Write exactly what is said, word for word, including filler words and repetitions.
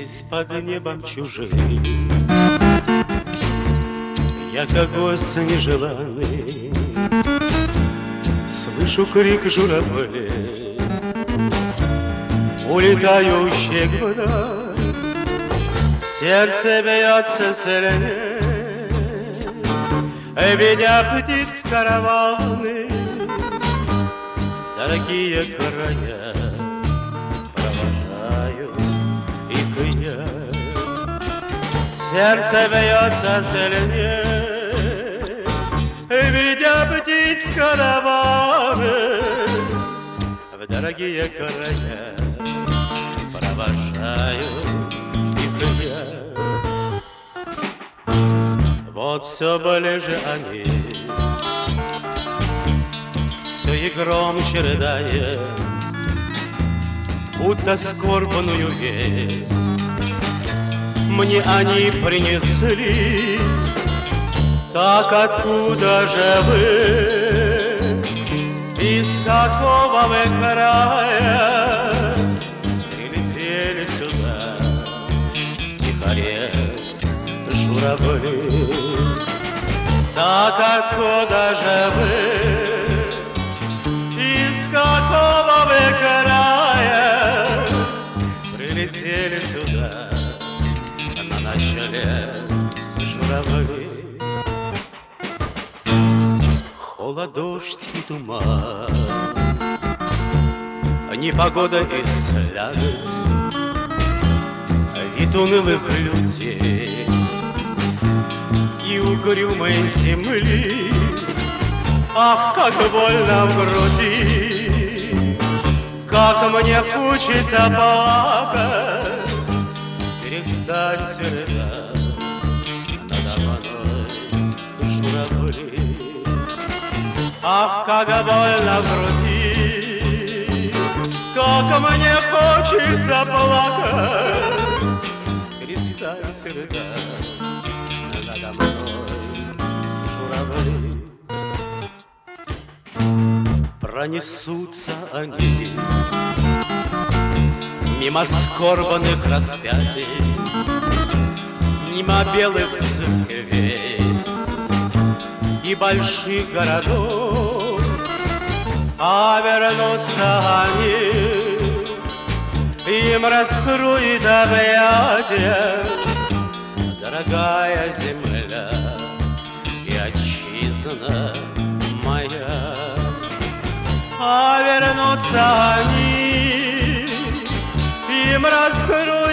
Здесь под небом чужим я, как гость нежеланный, слышу крик журавлей, улетающих вдаль. Сердце бьется сильнее, видя птиц караваны, дорогие края провожаю их я. Сердце бьется сильнее, видя птиц караваны, в дорогие края провожаю их я. Вот все ближе они, все и громче рыдая, будто скорбную весть мне они принесли. Так откуда же вы, из какого вы края прилетели сюда, в Тихорецк, журавли? Так откуда же вы, из какого вы края прилетели сюда, на ночлег, журавли? Холод, дождь и туман, непогода и слякоть, вид унылых людей и угрюмой земли. Ах, как больно в груди, как мне хочется плакать. Перестаньте рыдать надо мной, журавли. Ах, как больно в груди, как мне хочется плакать. Перестаньте рыдать надо мной, журавли. Пронесутся они мимо скорбанных распятий, мимо белых церквей и больших городов, а вернутся они, им раскроет объятия дорогая земля и отчизна моя. А вернутся они, им раскроют